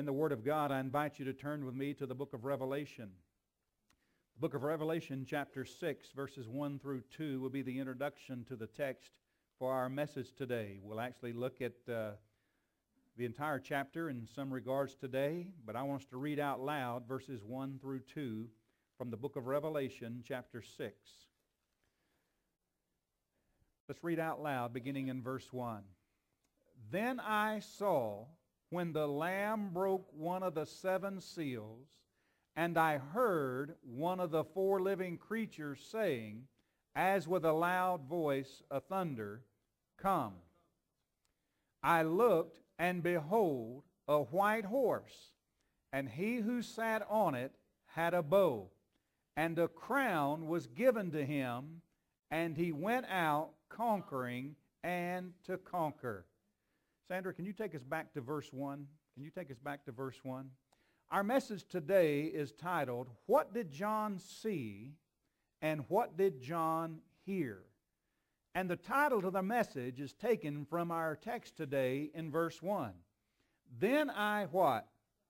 in the Word of God, I invite you to turn with me to the book of Revelation. The book of Revelation, chapter 6, verses 1 through 2 will be the introduction to the text for our message today. We'll actually look at the entire chapter in some regards today, but I want us to read out loud verses 1 through 2 from the book of Revelation, chapter 6. Let's read out loud, beginning in verse 1. Then I saw, when the Lamb broke one of the seven seals, and I heard one of the four living creatures saying, as with a loud voice of thunder, Come. I looked, and behold, a white horse, and he who sat on it had a bow, and a crown was given to him, and he went out conquering and to conquer. Sandra, can you take us back to verse 1? Can you take us back to verse 1? Our message today is titled, What Did John See and What Did John Hear? And the title to the message is taken from our text today in verse 1. Then I what?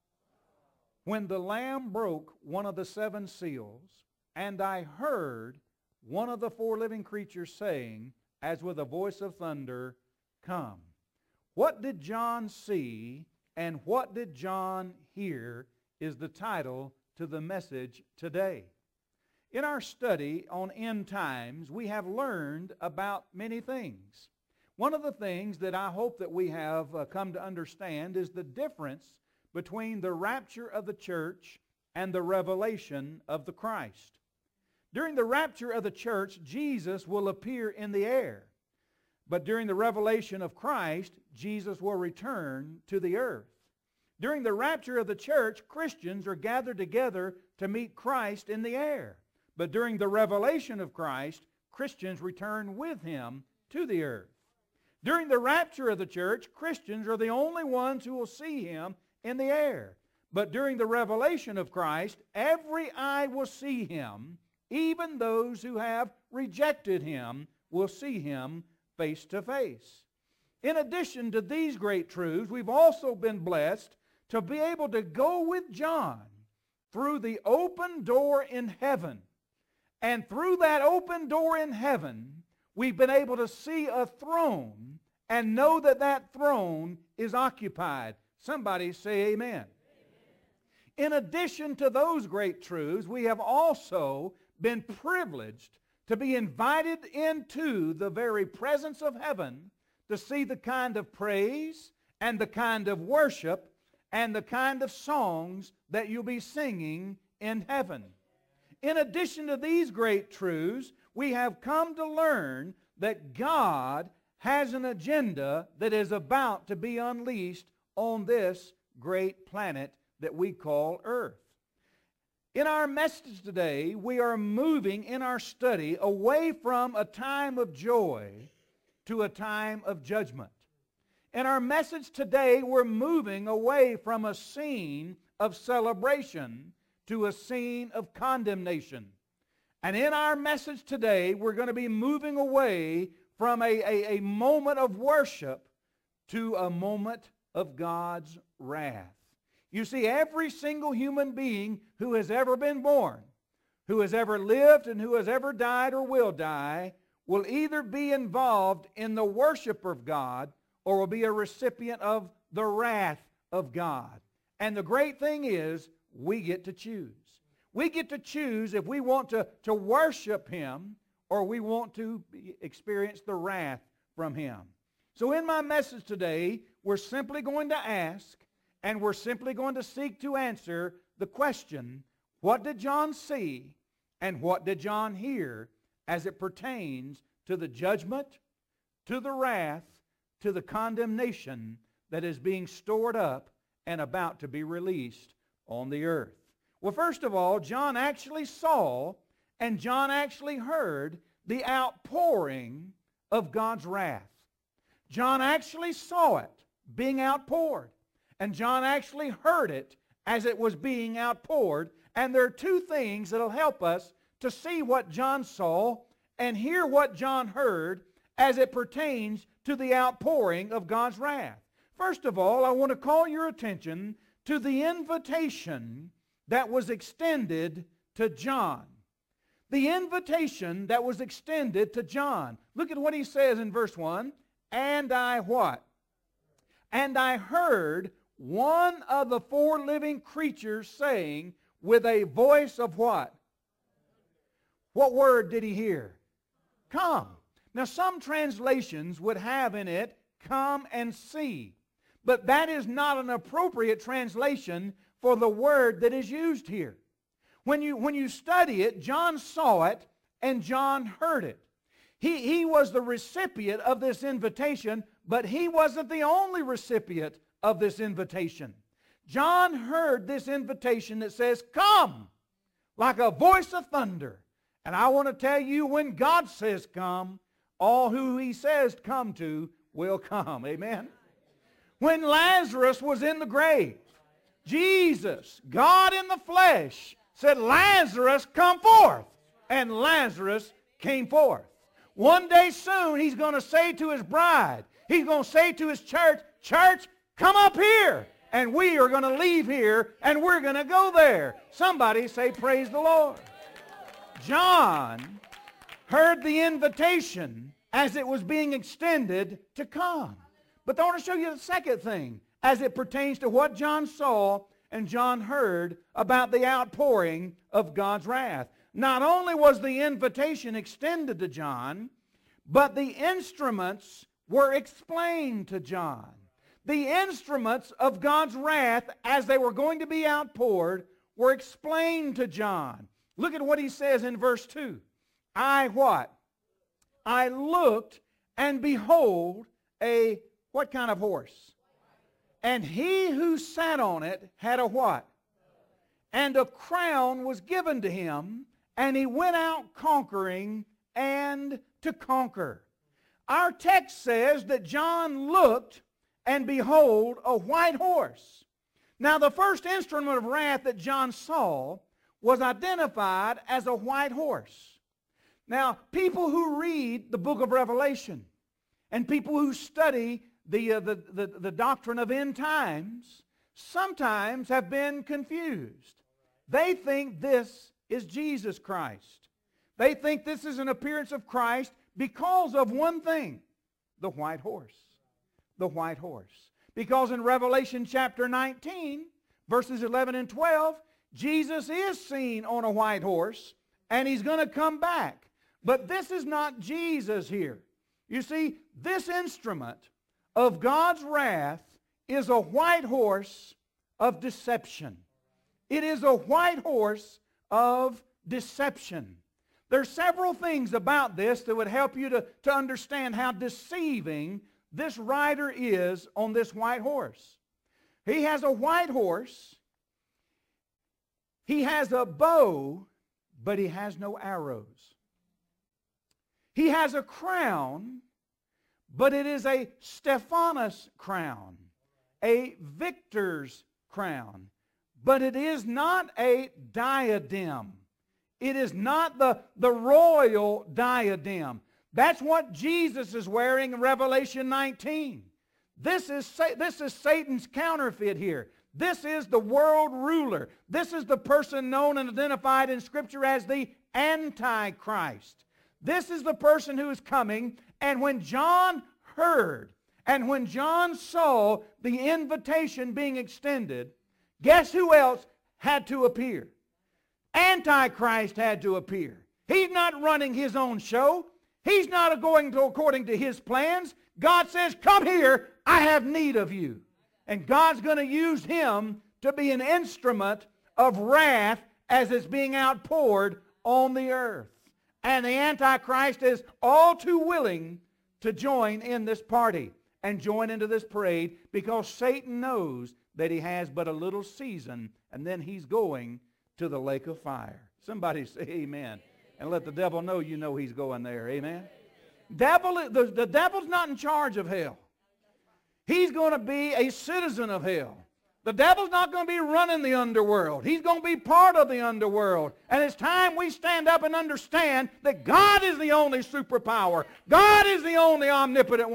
When the Lamb broke one of the seven seals, and I heard one of the four living creatures saying, as with a voice of thunder, Come. What did John see and what did John hear is the title to the message today. In our study on end times, we have learned about many things. One of the things that I hope that we have come to understand is the difference between the rapture of the church and the revelation of the Christ. During the rapture of the church, Jesus will appear in the air. But during the revelation of Christ, Jesus will return to the earth. During the rapture of the church, Christians are gathered together to meet Christ in the air. But during the revelation of Christ, Christians return with Him to the earth. During the rapture of the church, Christians are the only ones who will see Him in the air. But during the revelation of Christ, every eye will see Him. Even those who have rejected Him will see Him face to face. In addition to these great truths, we've also been blessed to be able to go with John through the open door in heaven. And through that open door in heaven, we've been able to see a throne and know that that throne is occupied. Somebody say amen. Amen. In addition to those great truths, we have also been privileged to be invited into the very presence of heaven to see the kind of praise and the kind of worship and the kind of songs that you'll be singing in heaven. In addition to these great truths, we have come to learn that God has an agenda that is about to be unleashed on this great planet that we call Earth. In our message today, we are moving in our study away from a time of joy to a time of judgment. In our message today, we're moving away from a scene of celebration to a scene of condemnation. And in our message today, we're going to be moving away from a moment of worship to a moment of God's wrath. You see, every single human being who has ever been born, who has ever lived and who has ever died or will die, will either be involved in the worship of God or will be a recipient of the wrath of God. And the great thing is, we get to choose. We get to choose if we want to worship Him or we want to experience the wrath from Him. So in my message today, we're simply going to ask, and we're simply going to seek to answer the question, what did John see and what did John hear as it pertains to the judgment, to the wrath, to the condemnation that is being stored up and about to be released on the earth? Well, first of all, John actually saw and John actually heard the outpouring of God's wrath. John actually saw it being outpoured. And John actually heard it as it was being outpoured. And there are two things that will help us to see what John saw and hear what John heard as it pertains to the outpouring of God's wrath. First of all, I want to call your attention to the invitation that was extended to John. The invitation that was extended to John. Look at what he says in verse 1. And I what? And I heard one of the four living creatures saying with a voice of what? What word did he hear? Come. Now some translations would have in it, come and see. But that is not an appropriate translation for the word that is used here. When you study it, John saw it and John heard it. He was the recipient of this invitation, but he wasn't the only recipient of this invitation. John heard this invitation that says, come, like a voice of thunder. And I want to tell you, when God says come, all who He says come to will come. Amen? When Lazarus was in the grave, Jesus, God in the flesh, said, Lazarus, come forth. And Lazarus came forth. One day soon, He's going to say to His bride, He's going to say to His church, church, come up here. And we are going to leave here and we're going to go there. Somebody say, praise the Lord. John heard the invitation as it was being extended to come. But I want to show you the second thing as it pertains to what John saw and John heard about the outpouring of God's wrath. Not only was the invitation extended to John, but the instruments were explained to John. The instruments of God's wrath as they were going to be outpoured were explained to John. Look at what he says in verse 2. I what? I looked and behold a what kind of horse? And he who sat on it had a what? And a crown was given to him, and he went out conquering and to conquer. Our text says that John looked and behold a white horse. Now the first instrument of wrath that John saw was identified as a white horse. Now people who read the book of Revelation and people who study the doctrine of end times sometimes have been confused. They think this is Jesus Christ. They think this is an appearance of Christ because of one thing, the white horse. The white horse. Because in Revelation chapter 19, verses 11 and 12, Jesus is seen on a white horse, and He's going to come back. But this is not Jesus here. You see, this instrument of God's wrath is a white horse of deception. It is a white horse of deception. There are several things about this that would help you to understand how deceiving this rider is on this white horse. He has a white horse. He has a bow, but he has no arrows. He has a crown, but it is a Stephanos crown, a victor's crown. But it is not a diadem. It is not the royal diadem. That's what Jesus is wearing in Revelation 19. This is Satan's counterfeit here. This is the world ruler. This is the person known and identified in Scripture as the Antichrist. This is the person who is coming. And when John heard and when John saw the invitation being extended, guess who else had to appear? Antichrist had to appear. He's not running his own show. He's not going according to his plans. God says, come here, I have need of you. And God's going to use him to be an instrument of wrath as it's being outpoured on the earth. And the Antichrist is all too willing to join in this party and join into this parade because Satan knows that he has but a little season and then he's going to the lake of fire. Somebody say amen. And let the devil know you know he's going there. Amen. The devil's not in charge of hell. He's going to be a citizen of hell. The devil's not going to be running the underworld. He's going to be part of the underworld. And it's time we stand up and understand that God is the only superpower. God is the only omnipotent one.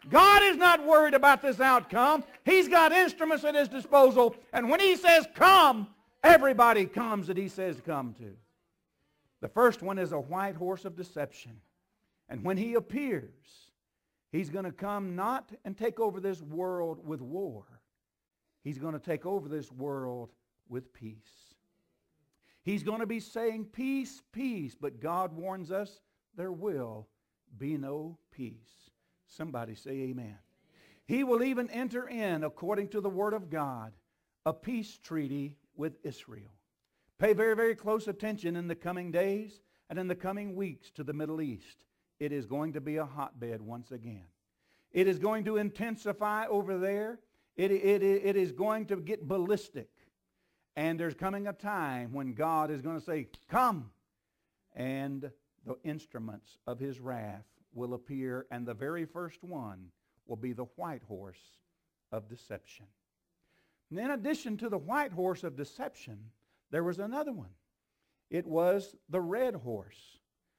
God is not worried about this outcome. He's got instruments at His disposal. And when He says come, everybody comes that He says come to. The first one is a white horse of deception. And when He appears, He's going to come not and take over this world with war. He's going to take over this world with peace. He's going to be saying peace, peace. But God warns us there will be no peace. Somebody say amen. He will even enter in, according to the Word of God, a peace treaty with Israel. Pay very, very close attention in the coming days and in the coming weeks to the Middle East. It is going to be a hotbed once again. It is going to intensify over there. It is going to get ballistic. And there's coming a time when God is going to say, come. And the instruments of His wrath will appear, and the very first one will be the white horse of deception. And in addition to the white horse of deception, there was another one. It was the red horse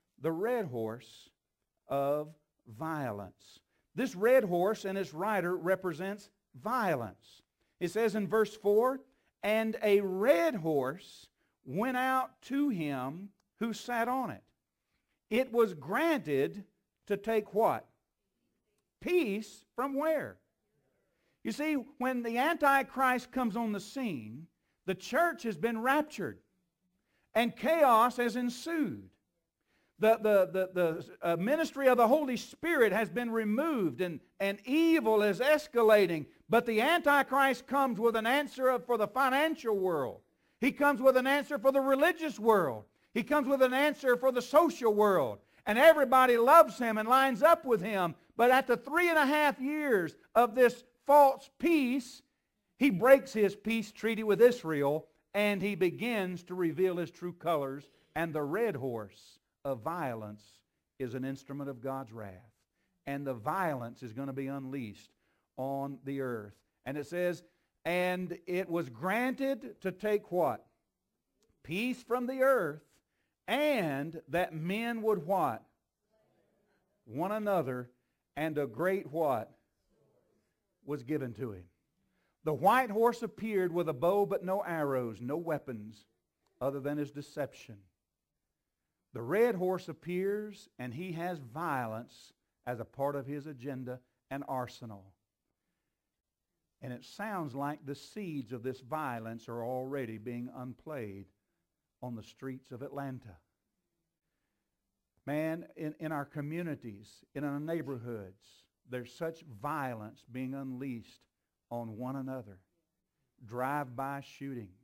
of violence. This red horse and its rider represents violence. It says in verse 4, and a red horse went out to him who sat on it. It was granted to take what? Peace from where? You see, when the Antichrist comes on the scene, the church has been raptured and chaos has ensued. The ministry of the Holy Spirit has been removed and evil is escalating. But the Antichrist comes with an answer for the financial world. He comes with an answer for the religious world. He comes with an answer for the social world. And everybody loves him and lines up with him. But at the 3.5 years of this false peace, he breaks his peace treaty with Israel and he begins to reveal his true colors. And the red horse of violence is an instrument of God's wrath. And the violence is going to be unleashed on the earth. And it says, and it was granted to take what? Peace from the earth, and that men would what? One another, and a great what? Was given to him. The white horse appeared with a bow but no arrows, no weapons, other than his deception. The red horse appears, and he has violence as a part of his agenda and arsenal. And it sounds like the seeds of this violence are already being unplayed on the streets of Atlanta. Man, in our communities, in our neighborhoods, there's such violence being unleashed on one another. Drive-by shootings,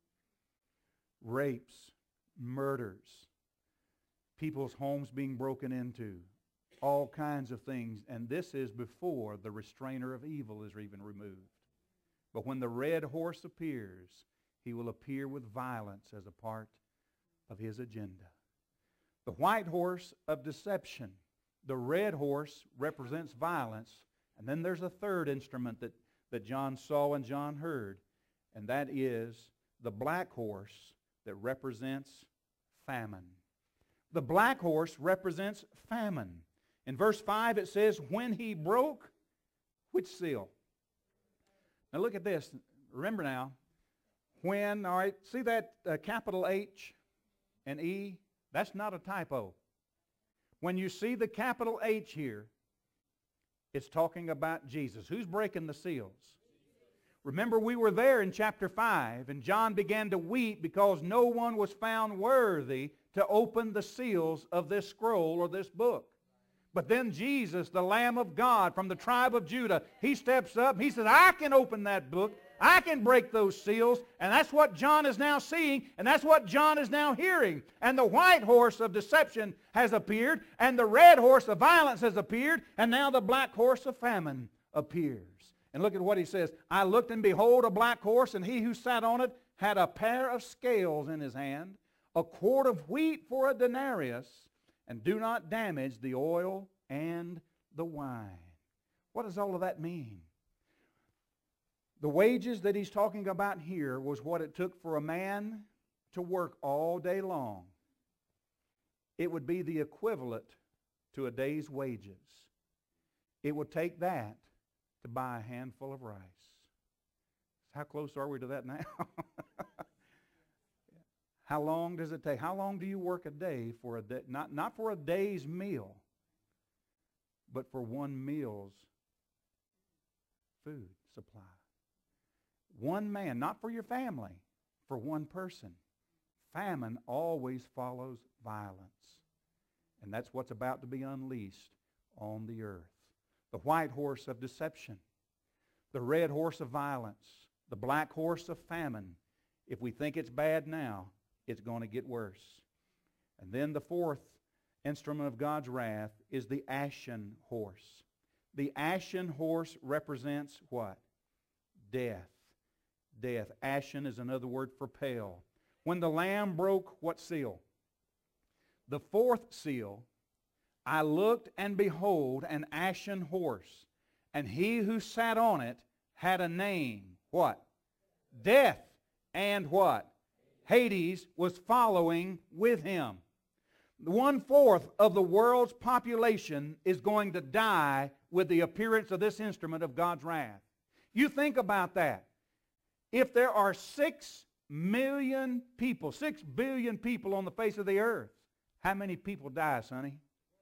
rapes, murders, people's homes being broken into, all kinds of things. And this is before the restrainer of evil is even removed. But when the red horse appears, he will appear with violence as a part of his agenda. The white horse of deception. The red horse represents violence. And then there's a third instrument that John saw and John heard. And that is the black horse that represents famine. The black horse represents famine. In verse 5 it says, when he broke, which seal? Now look at this. Remember now, when, all right, see that capital H and E? That's not a typo. When you see the capital H here, it's talking about Jesus. Who's breaking the seals? Remember, we were there in chapter 5, and John began to weep because no one was found worthy to open the seals of this scroll or this book. But then Jesus, the Lamb of God from the tribe of Judah, he steps up. He says, I can open that book. I can break those seals. And that's what John is now seeing, and that's what John is now hearing. And the white horse of deception has appeared, and the red horse of violence has appeared, and now the black horse of famine appears. And look at what he says. I looked, and behold, a black horse, and he who sat on it had a pair of scales in his hand, a quart of wheat for a denarius, and do not damage the oil and the wine. What does all of that mean? The wages that he's talking about here was what it took for a man to work all day long. It would be the equivalent to a day's wages. It would take that to buy a handful of rice. How close are we to that now? How long does it take? How long do you work a day for a day? Not for a day's meal, but for one meal's food supply. One man, not for your family, for one person. Famine always follows violence. And that's what's about to be unleashed on the earth. The white horse of deception, the red horse of violence, the black horse of famine. If we think it's bad now, it's going to get worse. And then the fourth instrument of God's wrath is the ashen horse. The ashen horse represents what? Death. Death. Ashen is another word for pale. When the Lamb broke what seal? The fourth seal, I looked and behold an ashen horse, and he who sat on it had a name. What? Death. And what? Hades was following with him. 1/4 of the world's population is going to die with the appearance of this instrument of God's wrath. You think about that. If there are 6 million people, 6 billion people on the face of the earth, how many people die, Sonny?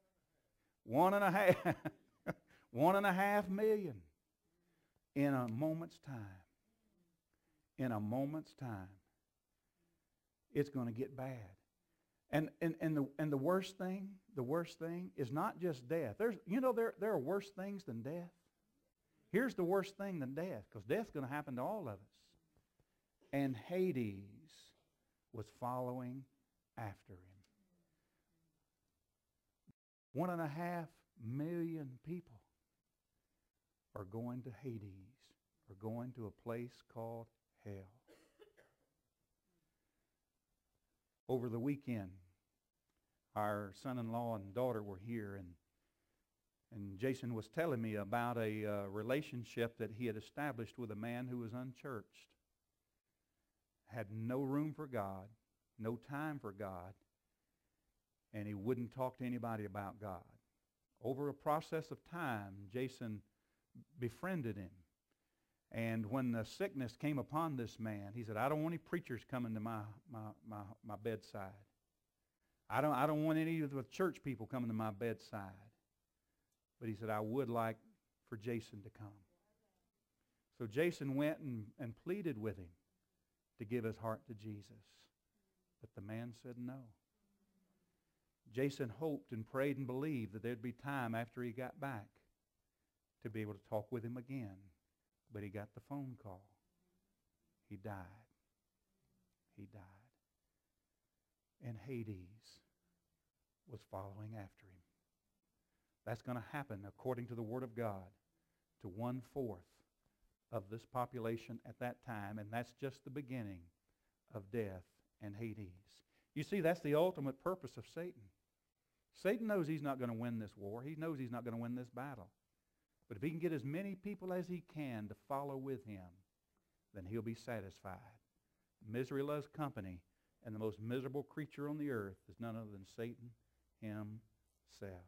1.5. 1.5 million in a moment's time. In a moment's time. It's going to get bad. And the worst thing is not just death. There are worse things than death. Here's the worst thing than death, because death's going to happen to all of us. And Hades was following after him. 1.5 million people are going to Hades, are going to a place called hell. Over the weekend, our son-in-law and daughter were here, and Jason was telling me about a relationship that he had established with a man who was unchurched, had no room for God, no time for God, and he wouldn't talk to anybody about God. Over a process of time, Jason befriended him. And when the sickness came upon this man, he said, I don't want any preachers coming to my bedside. I don't want any of the church people coming to my bedside. But he said, I would like for Jason to come. So Jason went and pleaded with him to give his heart to Jesus. But the man said no. Jason hoped and prayed and believed that there'd be time after he got back to be able to talk with him again. But he got the phone call. He died. He died. And Hades was following after him. That's going to happen, according to the Word of God, to 1/4 of this population at that time, and that's just the beginning of death and Hades. You see, that's the ultimate purpose of Satan. Satan knows he's not going to win this war. He knows he's not going to win this battle. But if he can get as many people as he can to follow with him, then he'll be satisfied. Misery loves company, and the most miserable creature on the earth is none other than Satan himself.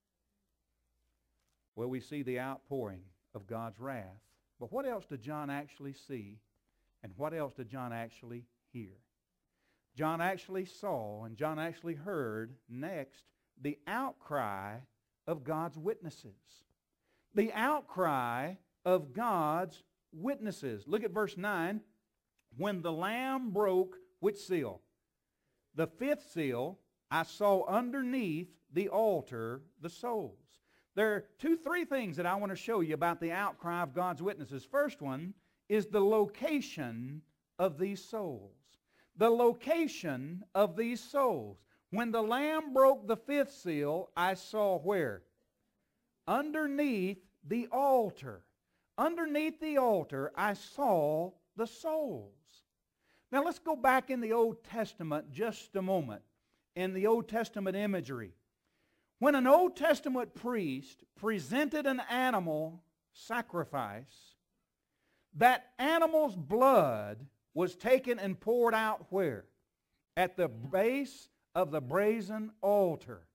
Well, we see the outpouring of God's wrath. But what else did John actually see, and what else did John actually hear? John actually saw, and John actually heard, next, the outcry of God's witnesses. The outcry of God's witnesses. Look at verse 9. When the Lamb broke which seal? The 5th seal, I saw underneath the altar the souls. There are 3 things that I want to show you about the outcry of God's witnesses. First one is the location of these souls. The location of these souls. When the Lamb broke the 5th seal, I saw where? Underneath the altar. Underneath the altar, I saw the souls. Now let's go back in the Old Testament just a moment. In the Old Testament imagery. When an Old Testament priest presented an animal sacrifice, that animal's blood was taken and poured out where? At the base of the brazen altar.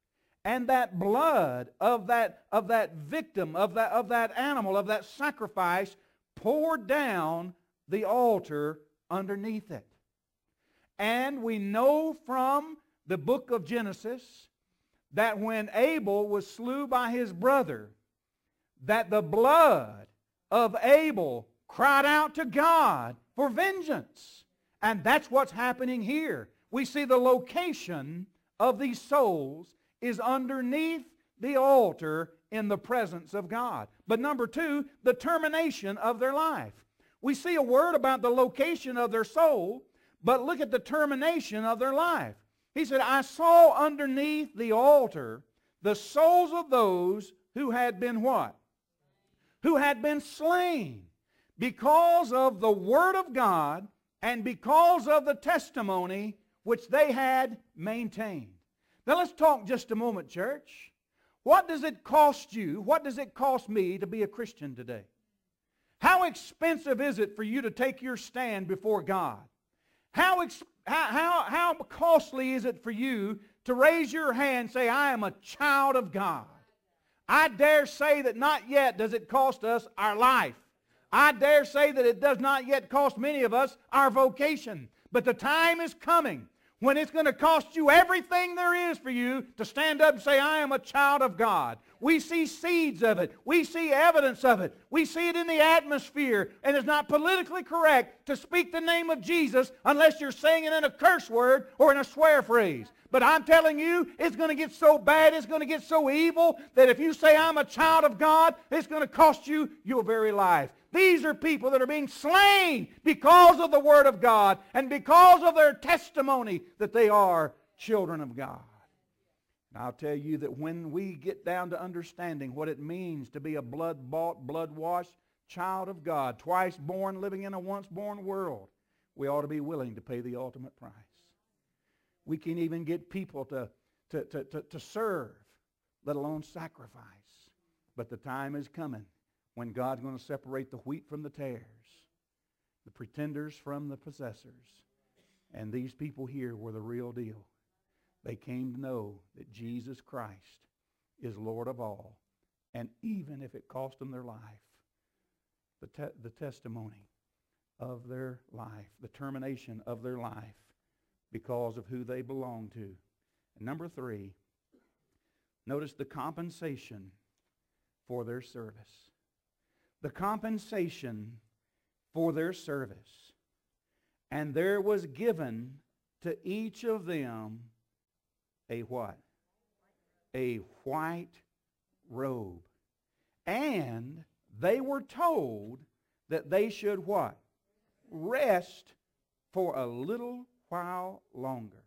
and that blood of that victim, of that animal, of that sacrifice poured down the altar underneath it. And we know from the book of Genesis that when Abel was slew by his brother, that the blood of Abel cried out to God for vengeance. And that's what's happening here. We see the location of these souls is underneath the altar in the presence of God. But number two, the termination of their life. We see a word about the location of their soul, but look at the termination of their life. He said, I saw underneath the altar the souls of those who had been what? Who had been slain because of the Word of God and because of the testimony which they had maintained. Now let's talk just a moment, church. What does it cost you? What does it cost me to be a Christian today? How expensive is it for you to take your stand before God? How costly is it for you to raise your hand and say, I am a child of God? I dare say that not yet does it cost us our life. I dare say that it does not yet cost many of us our vocation. But the time is coming when it's going to cost you everything there is for you to stand up and say, I am a child of God. We see seeds of it. We see evidence of it. We see it in the atmosphere. And it's not politically correct to speak the name of Jesus unless you're saying it in a curse word or in a swear phrase. But I'm telling you, it's going to get so bad, it's going to get so evil, that if you say I'm a child of God, it's going to cost you your very life. These are people that are being slain because of the Word of God and because of their testimony that they are children of God. And I'll tell you that when we get down to understanding what it means to be a blood-bought, blood-washed child of God, twice born, living in a once-born world, we ought to be willing to pay the ultimate price. We can even get people to serve, let alone sacrifice. But the time is coming when God's going to separate the wheat from the tares, the pretenders from the possessors. And these people here were the real deal. They came to know that Jesus Christ is Lord of all. And even if it cost them their life, the testimony of their life, the termination of their life, because of who they belong to. And number three, notice the compensation for their service. The compensation for their service. And there was given to each of them a what? A white robe. And they were told that they should what? Rest for a little while longer,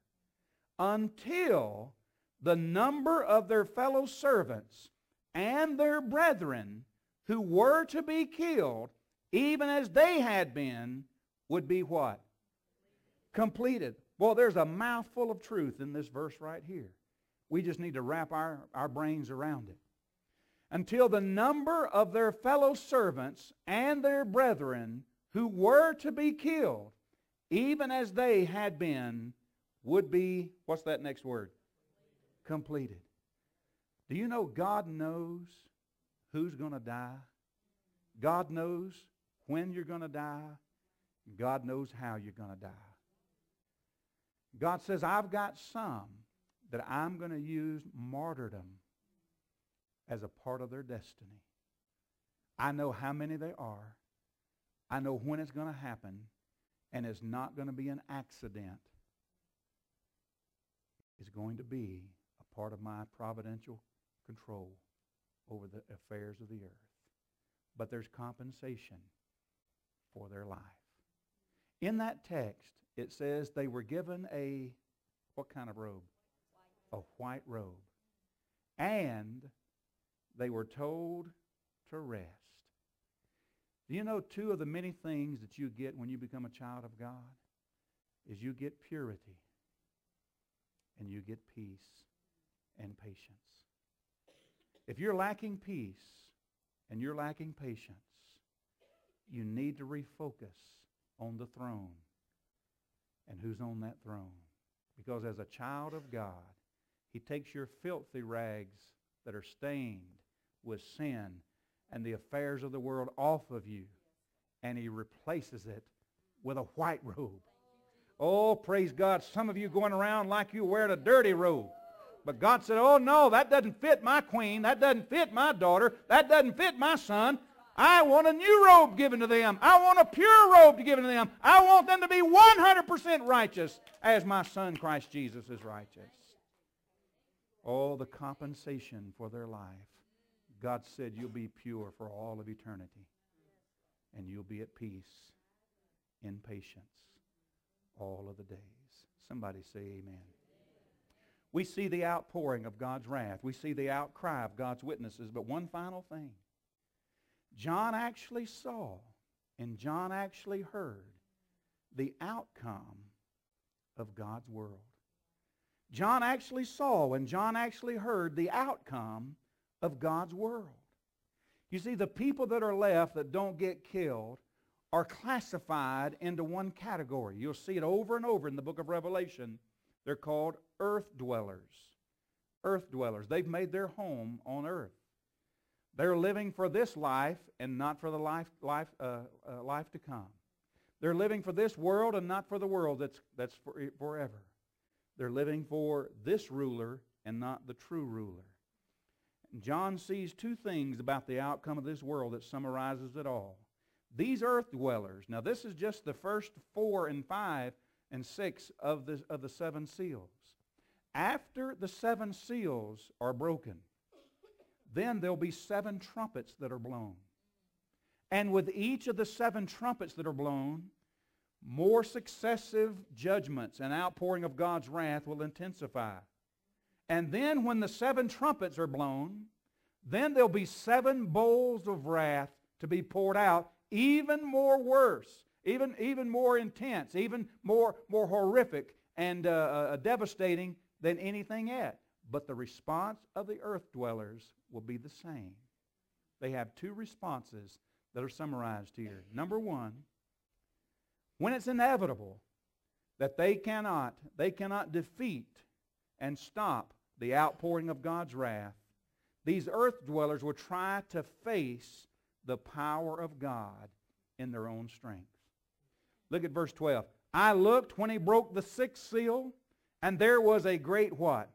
until the number of their fellow servants and their brethren who were to be killed, even as they had been, would be what? Completed. Well, there's a mouthful of truth in this verse right here. We just need to wrap our brains around it. Until the number of their fellow servants and their brethren who were to be killed, even as they had been, would be, what's that next word? Completed. Do you know God knows who's going to die? God knows when you're going to die. God knows how you're going to die. God says, I've got some that I'm going to use martyrdom as a part of their destiny. I know how many they are. I know when it's going to happen. And it's not going to be an accident. It's going to be a part of my providential control over the affairs of the earth. But there's compensation for their life. In that text, it says they were given a, what kind of robe? A white robe. And they were told to rest. Do you know two of the many things that you get when you become a child of God is you get purity and you get peace and patience. If you're lacking peace and you're lacking patience, you need to refocus on the throne and who's on that throne. Because as a child of God, He takes your filthy rags that are stained with sin and the affairs of the world off of you, and He replaces it with a white robe. Oh, praise God. Some of you going around like you're wearing a dirty robe. But God said, oh no, that doesn't fit my queen. That doesn't fit my daughter. That doesn't fit my son. I want a new robe given to them. I want a pure robe given to them. I want them to be 100% righteous as my son Christ Jesus is righteous. Oh, the compensation for their life. God said you'll be pure for all of eternity. And you'll be at peace in patience all of the days. Somebody say amen. We see the outpouring of God's wrath. We see the outcry of God's witnesses. But one final thing. John actually saw and John actually heard the outcome of God's world. John actually saw and John actually heard the outcome of God's world. You see, the people that are left that don't get killed are classified into one category. You'll see it over and over in the book of Revelation. They're called earth dwellers. Earth dwellers. They've made their home on earth. They're living for this life and not for the life to come. They're living for this world and not for the world that's forever. They're living for this ruler and not the true ruler. And John sees two things about the outcome of this world that summarizes it all. These earth dwellers, now this is just the first 4 and 5 and 6 of the 7 seals. After the 7 seals are broken, then there'll be 7 trumpets that are blown. And with each of the 7 trumpets that are blown, more successive judgments and outpouring of God's wrath will intensify. And then when the 7 trumpets are blown, then there'll be 7 bowls of wrath to be poured out, even more worse, even more intense, even more horrific and devastating than anything yet. But the response of the earth dwellers will be the same. They have 2 responses that are summarized here. Number 1, when it's inevitable that they cannot defeat and stop the outpouring of God's wrath, these earth dwellers will try to face the power of God in their own strength. Look at verse 12. I looked when He broke the 6th seal, and there was a great what?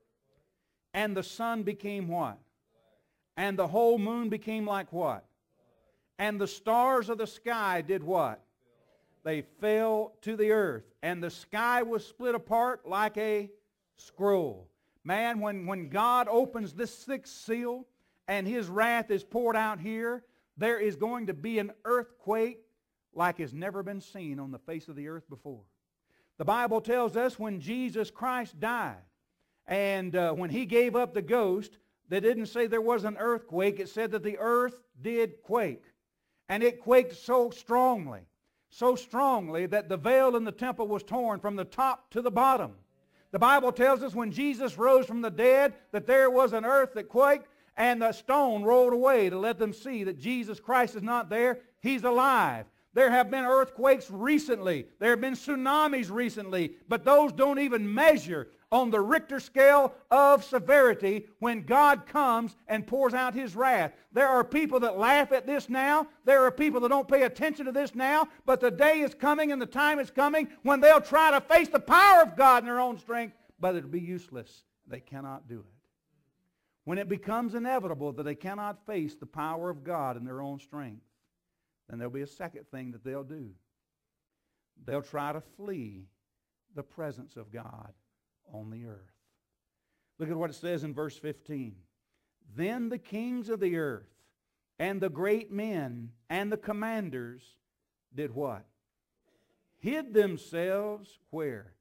And the sun became what? And the whole moon became like what? And the stars of the sky did what? They fell to the earth. And the sky was split apart like a scroll. Man, when God opens this 6th seal and His wrath is poured out here, there is going to be an earthquake like has never been seen on the face of the earth before. The Bible tells us when Jesus Christ died, and when He gave up the ghost, they didn't say there was an earthquake. It said that the earth did quake. And it quaked so strongly that the veil in the temple was torn from the top to the bottom. The Bible tells us when Jesus rose from the dead that there was an earth that quaked and the stone rolled away to let them see that Jesus Christ is not there. He's alive. There have been earthquakes recently. There have been tsunamis recently. But those don't even measure on the Richter scale of severity when God comes and pours out His wrath. There are people that laugh at this now. There are people that don't pay attention to this now. But the day is coming and the time is coming when they'll try to face the power of God in their own strength, but it'll be useless. They cannot do it. When it becomes inevitable that they cannot face the power of God in their own strength, then there'll be a second thing that they'll do. They'll try to flee the presence of God on the earth. Look at what it says in verse 15. Then the kings of the earth and the great men and the commanders did what? Hid themselves where?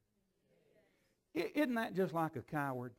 Isn't that just like a coward?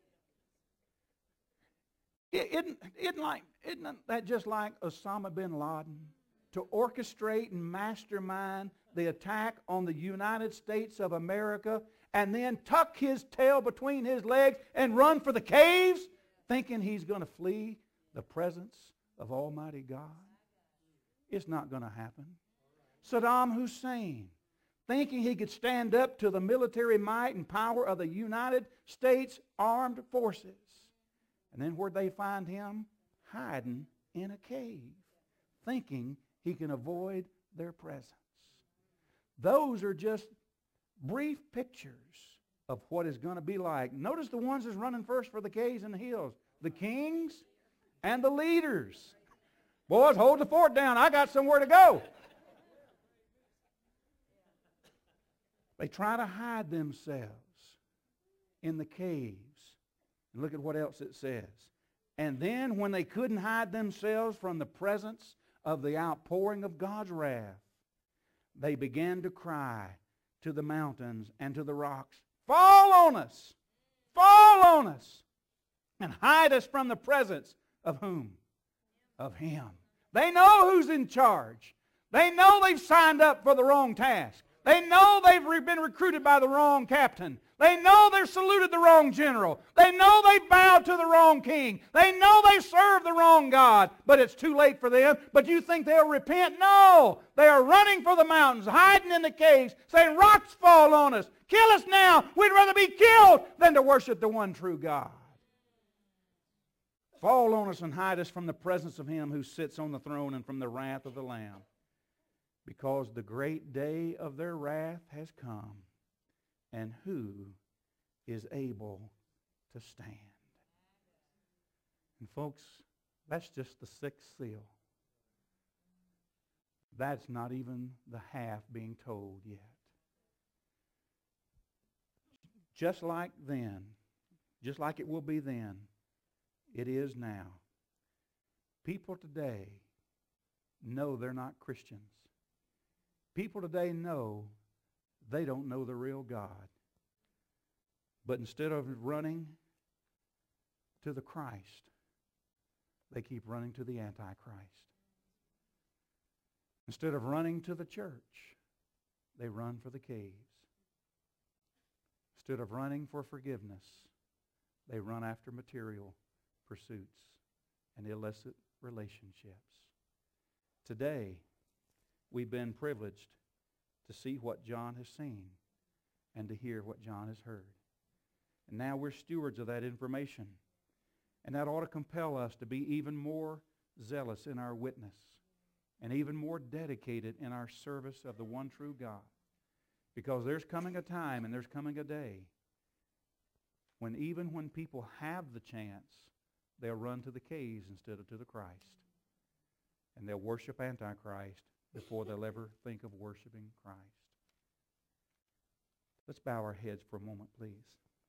Isn't that just like Osama bin Laden? To orchestrate and mastermind the attack on the United States of America and then tuck his tail between his legs and run for the caves thinking he's going to flee the presence of Almighty God? It's not going to happen. Saddam Hussein thinking he could stand up to the military might and power of the United States Armed Forces. And then where'd they find him? Hiding in a cave, thinking he can avoid their presence. Those are just brief pictures of what is going to be like. Notice the ones that's running first for the caves and the hills. The kings and the leaders. Boys, hold the fort down. I got somewhere to go. They try to hide themselves in the caves. And look at what else it says. And then when they couldn't hide themselves from the presence of the outpouring of God's wrath, they began to cry to the mountains and to the rocks, fall on us, fall on us, and hide us from the presence of whom? Of Him. They know who's in charge. They know they've signed up for the wrong task. They know they've been recruited by the wrong captain. They know they've saluted the wrong general. They know they've bowed to the wrong king. They know they serve the wrong God, but it's too late for them. But you think they'll repent? No. They are running for the mountains, hiding in the caves, saying, rocks fall on us. Kill us now. We'd rather be killed than to worship the one true God. Fall on us and hide us from the presence of Him who sits on the throne and from the wrath of the Lamb. Because the great day of their wrath has come, and who is able to stand? And folks, that's just the sixth seal. That's not even the half being told yet. Just like then, just like it will be then, it is now. People today know they're not Christians. People today know they don't know the real God. But instead of running to the Christ, they keep running to the Antichrist. Instead of running to the church, they run for the caves. Instead of running for forgiveness, they run after material pursuits and illicit relationships. Today, we've been privileged to see what John has seen and to hear what John has heard. And now we're stewards of that information. And that ought to compel us to be even more zealous in our witness and even more dedicated in our service of the one true God. Because there's coming a time and there's coming a day when even when people have the chance, they'll run to the caves instead of to the Christ. And they'll worship Antichrist before they'll ever think of worshiping Christ. Let's bow our heads for a moment, please.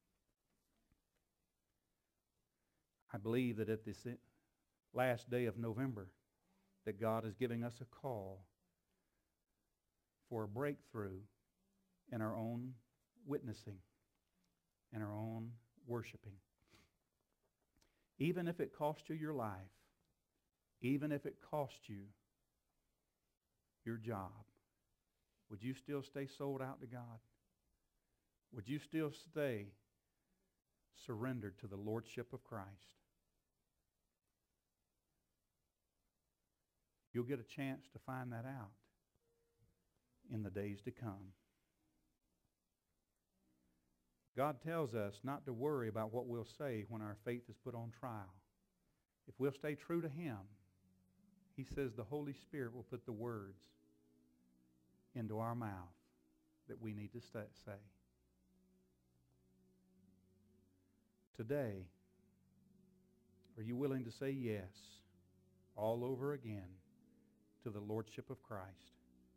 I believe that at this last day of November, that God is giving us a call for a breakthrough in our own witnessing and our own worshiping. Even if it cost you your life, even if it cost you your job, would you still stay sold out to God? Would you still stay surrendered to the Lordship of Christ? You'll get a chance to find that out in the days to come. God tells us not to worry about what we'll say when our faith is put on trial. If we'll stay true to Him, He says the Holy Spirit will put the words into our mouth that we need to say. Today, are you willing to say yes all over again to the Lordship of Christ?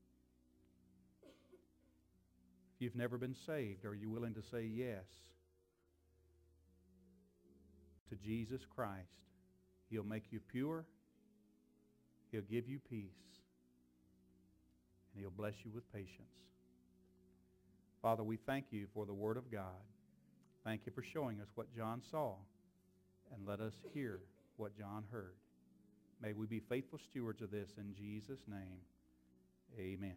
If you've never been saved, are you willing to say yes to Jesus Christ? He'll make you pure. He'll give you peace. And He'll bless you with patience. Father, we thank You for the Word of God. Thank You for showing us what John saw, and let us hear what John heard. May we be faithful stewards of this in Jesus' name. Amen.